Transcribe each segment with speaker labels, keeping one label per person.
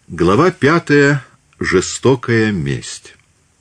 Speaker 1: Глава 5. Жестокая месть.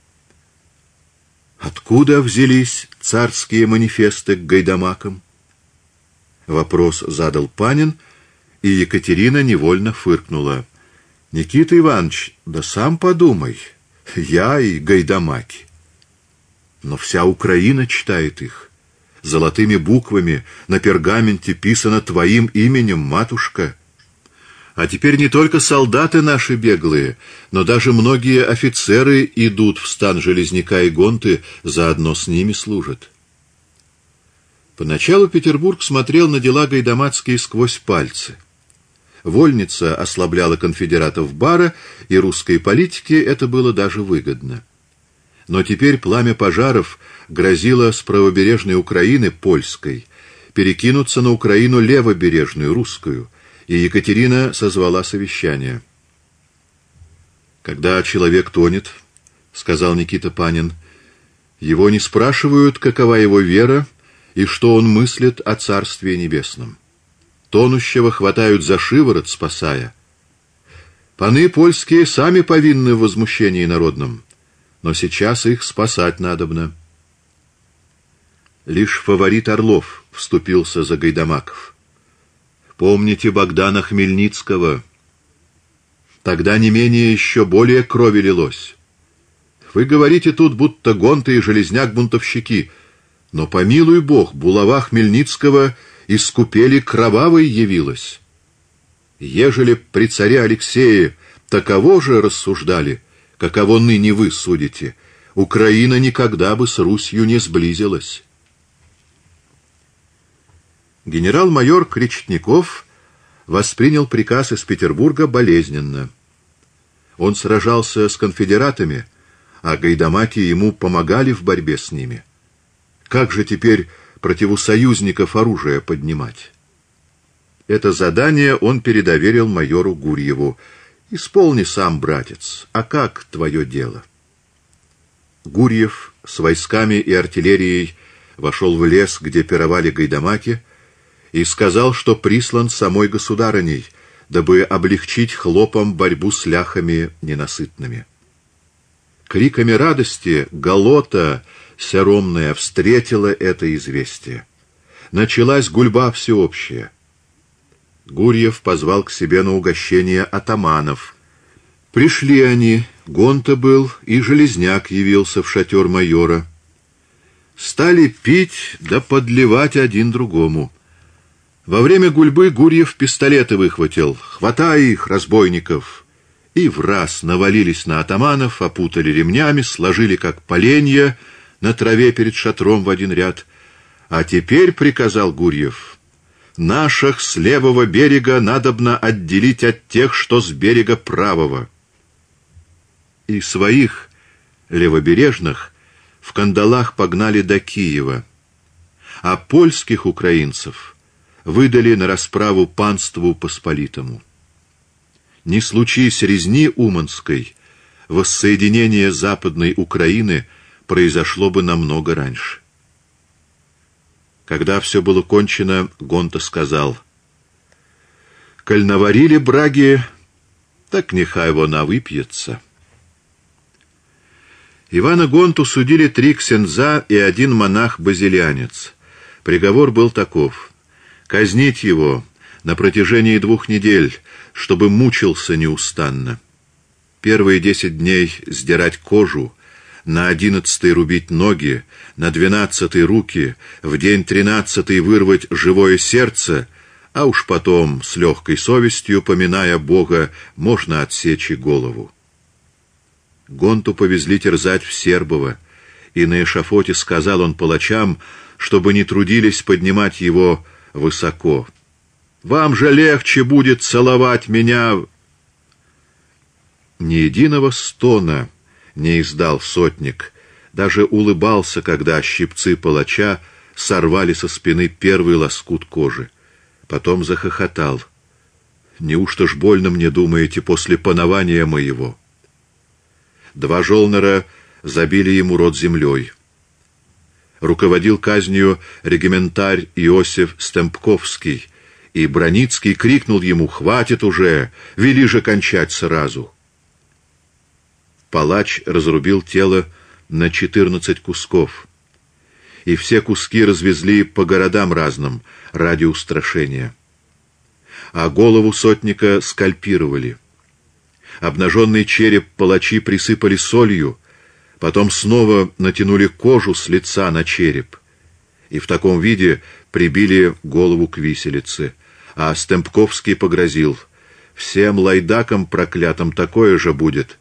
Speaker 1: Откуда взялись царские манифесты к гайдамакам? Вопрос задал Панин, и Екатерина невольно фыркнула. Никита Иванович, да сам подумай, я и гайдамаки. Но вся Украина читает их. Золотыми буквами на пергаменте писано твоим именем, матушка. А теперь не только солдаты наши беглые, но даже многие офицеры идут в стан Железняка и Гонты, заодно с ними служат. Поначалу Петербург смотрел на дела гайдамацкие сквозь пальцы. Вольница ослабляла конфедератов Бара, и русской политике это было даже выгодно. Но теперь пламя пожаров грозило с правобережной Украины, польской, перекинуться на Украину левобережную, русскую, и Екатерина созвала совещание. «Когда человек тонет, — сказал Никита Панин, — его не спрашивают, какова его вера и что он мыслит о Царстве Небесном. Тонущего хватают за шиворот, спасая. Паны польские сами повинны в возмущении народном, но сейчас их спасать надобно». Лишь фаворит Орлов вступился за гайдамаков. Помните Богдана Хмельницкого? Тогда не менее еще более крови лилось. Вы говорите тут, будто Гонта и Железняк бунтовщики, но, помилуй Бог, булава Хмельницкого из купели кровавой явилась. Ежели при царе Алексее таково же рассуждали, каково ныне вы судите, Украина никогда бы с Русью не сблизилась. Генерал-майор Кречетников воспринял приказ из Петербурга болезненно. Он сражался с конфедератами, а гайдамаки ему помогали в борьбе с ними. Как же теперь против союзников оружие поднимать? Это задание он передоверил майору Гурьеву. «Исполни сам, братец, а как твое дело?» Гурьев с войсками и артиллерией вошел в лес, где пировали гайдамаки, и сказал, что прислан самой государыней, дабы облегчить хлопом борьбу с ляхами ненасытными. Криками радости Галота серомная встретила это известие. Началась гульба всеобщая. Гурьев позвал к себе на угощение атаманов. Пришли они, Гонта был, и Железняк явился в шатер майора. Стали пить да подливать один другому. Во время гульбы Гурьев пистолеты выхватил. «Хватай их, разбойников!» И враз навалились на атаманов, опутали ремнями, сложили как поленья на траве перед шатром в один ряд. «А теперь, — приказал Гурьев, — наших с левого берега надобно отделить от тех, что с берега правого». И своих, левобережных, в кандалах погнали до Киева, а польских украинцев выдали на расправу панству посполитому. Не случись резни Уманской, воссоединение Западной Украины произошло бы намного раньше. Когда все было кончено, Гонта сказал: «Коль наварили браги, так нехай вона выпьется». Ивана Гонту судили 3 ксенза и 1 монах-базилянец. Приговор был таков: казнить его на протяжении 2 недель, чтобы мучился неустанно. Первые 10 дней сдирать кожу, на 11-й рубить ноги, на 12-й руки, в день 13-й вырвать живое сердце, а уж потом, с легкой совестью, поминая Бога, можно отсечь и голову. Гонту повезли терзать в Сербово, и на эшафоте сказал он палачам, чтобы не трудились поднимать его высоко. «Вам же легче будет целовать меня!» Ни единого стона не издал сотник, даже улыбался, когда щипцы палача сорвали со спины первый лоскут кожи. Потом захохотал. «Неужто ж больно мне, думаете, после панования моего?» 2 жолнера забили ему рот землей. Руководил казнью региментарь Иосиф Стемпковский, и Броницкий крикнул ему: «Хватит уже! Вели же кончать сразу!» Палач разрубил тело на 14 кусков, и все куски развезли по городам разным ради устрашения. А голову сотника скальпировали. Обнаженный череп палачи присыпали солью, потом снова натянули кожу с лица на череп, и в таком виде прибили голову к виселице. А Стемпковский погрозил: «Всем лайдакам проклятым такое же будет».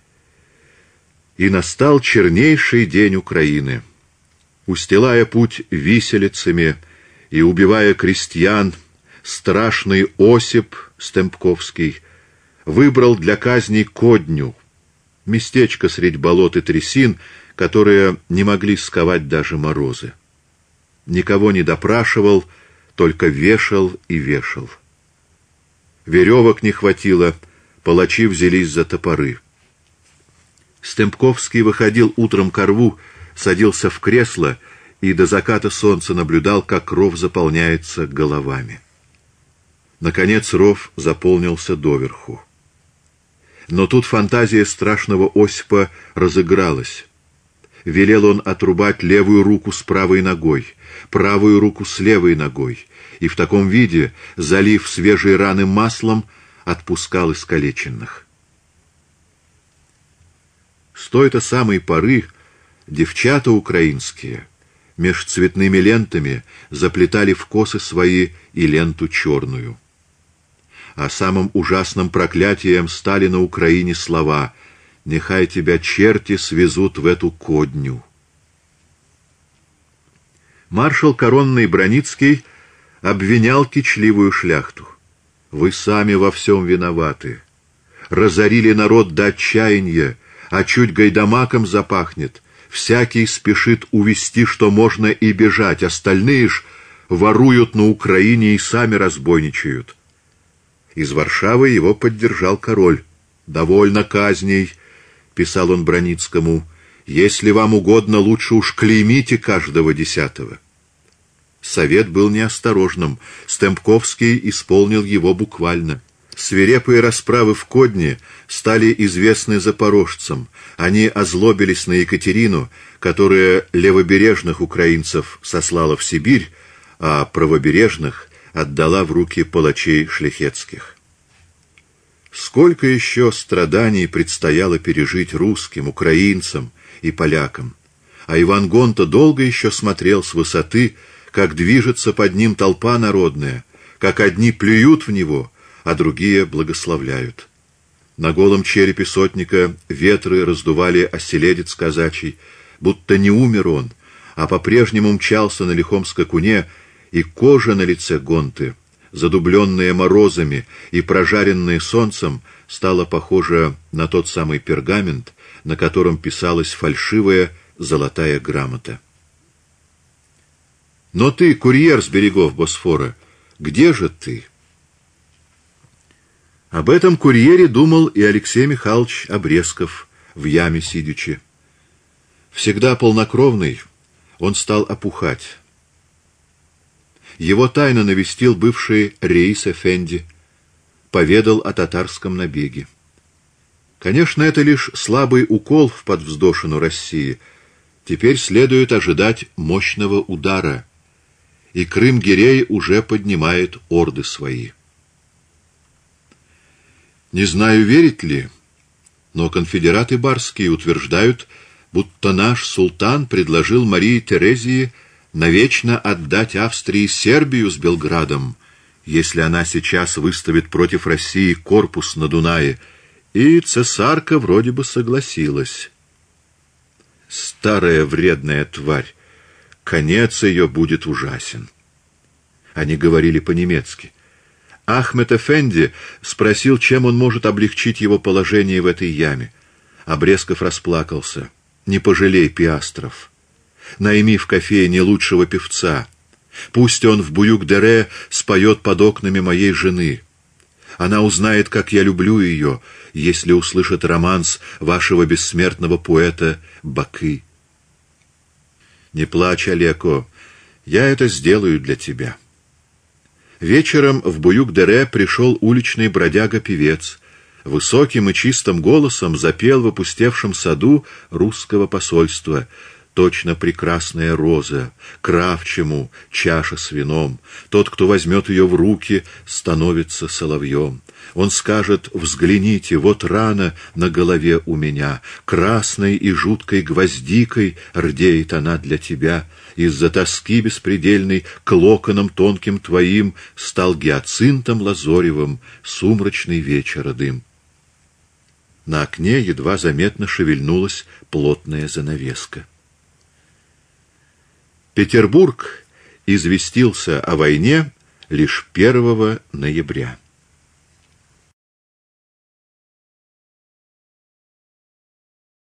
Speaker 1: И настал чернейший день Украины. Устилая путь виселицами и убивая крестьян, страшный Осип Стемпковский выбрал для казни Кодню, местечко средь болот и трясин, которые не могли сковать даже морозы. Никого не допрашивал, только вешал и вешал. Веревок не хватило, палачи взялись за топоры. Стемпковский выходил утром ко рву, садился в кресло и до заката солнца наблюдал, как ров заполняется головами. Наконец ров заполнился доверху. Но тут фантазия страшного Осипа разыгралась. Велел он отрубать левую руку с правой ногой, правую руку с левой ногой, и в таком виде, залив свежие раны маслом, отпускал искалеченных. С той-то самой поры девчата украинские меж цветными лентами заплетали в косы свои и ленту черную. А самым ужасным проклятием стали на Украине слова: «Нехай тебя черти свезут в эту Кодню». Маршал Коронный Броницкий обвинял кичливую шляхту: «Вы сами во всем виноваты. Разорили народ до отчаяния, а чуть гайдамаком запахнет, всякий спешит увести, что можно, и бежать, остальные ж воруют на Украине и сами разбойничают». Из Варшавы его поддержал король. «Довольно казней», — писал он Броницкому, — «если вам угодно, лучше уж клеймите каждого 10-го». Совет был неосторожным, Стемпковский исполнил его буквально. Свирепые расправы в Кодне стали известны запорожцам. Они озлобились на Екатерину, которая левобережных украинцев сослала в Сибирь, а правобережных отдала в руки палачей шляхетских. Сколько еще страданий предстояло пережить русским, украинцам и полякам, а Иван Гонта долго еще смотрел с высоты, как движется под ним толпа народная, как одни плюют в него, а другие благословляют. На голом черепе сотника ветры раздували оселедец казачий, будто не умер он, а по-прежнему мчался на лихом скакуне, и кожа на лице Гонты, задубленная морозами и прожаренная солнцем, стала похожа на тот самый пергамент, на котором писалась фальшивая золотая грамота. «Но ты, курьер с берегов Босфора, где же ты?» Об этом курьере думал и Алексей Михайлович Обрезков, в яме сидячи. Всегда полнокровный, он стал опухать. Его тайно навестил бывший Реис Эфенди, поведал о татарском набеге. Конечно, это лишь слабый укол в подвздошину России. Теперь следует ожидать мощного удара, и Крым-Гирей уже поднимает орды свои. Не знаю, верить ли, но конфедераты барские утверждают, будто наш султан предложил Марии Терезии навечно отдать Австрии Сербию с Белградом, если она сейчас выставит против России корпус на Дунае, и цесарка вроде бы согласилась. Старая вредная тварь, конец ее будет ужасен. Они говорили по-немецки. Ахмед Эфенди спросил, чем он может облегчить его положение в этой яме. Обрезков расплакался. «Не пожалей пиастров. Найми в кофейне лучшего певца. Пусть он в Буюк-Дере споет под окнами моей жены. Она узнает, как я люблю ее, если услышит романс вашего бессмертного поэта Бакы. Не плачь, Олеко, я это сделаю для тебя». Вечером в Буюк-Дере пришел уличный бродяга-певец. Высоким и чистым голосом запел в опустевшем саду русского посольства: «Точно прекрасная роза, кравчему чаша с вином, тот, кто возьмет ее в руки, становится соловьем. Он скажет: взгляните, вот рана на голове у меня, красной и жуткой гвоздикой рдеет она для тебя. Из-за тоски беспредельной к локонам тонким твоим стал гиацинтом лазоревым сумрачный вечера дым». На окне едва заметно шевельнулась плотная занавеска. Петербург известился о войне лишь 1 ноября.